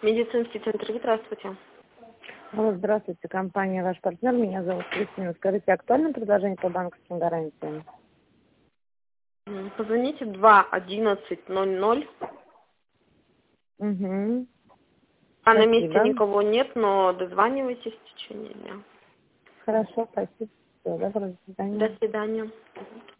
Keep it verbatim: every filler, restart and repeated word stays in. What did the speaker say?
Медицинский центр, здравствуйте. Алло, здравствуйте, компания «Ваш партнер». Меня зовут Кристина. Скажите, актуальное предложение по банковским гарантиям? М, Позвоните в два одиннадцать ноль ноль. Угу. А на месте Спасибо. никого нет, но дозванивайтесь в течение дня. Хорошо, спасибо. Всего доброго, до свидания. До свидания.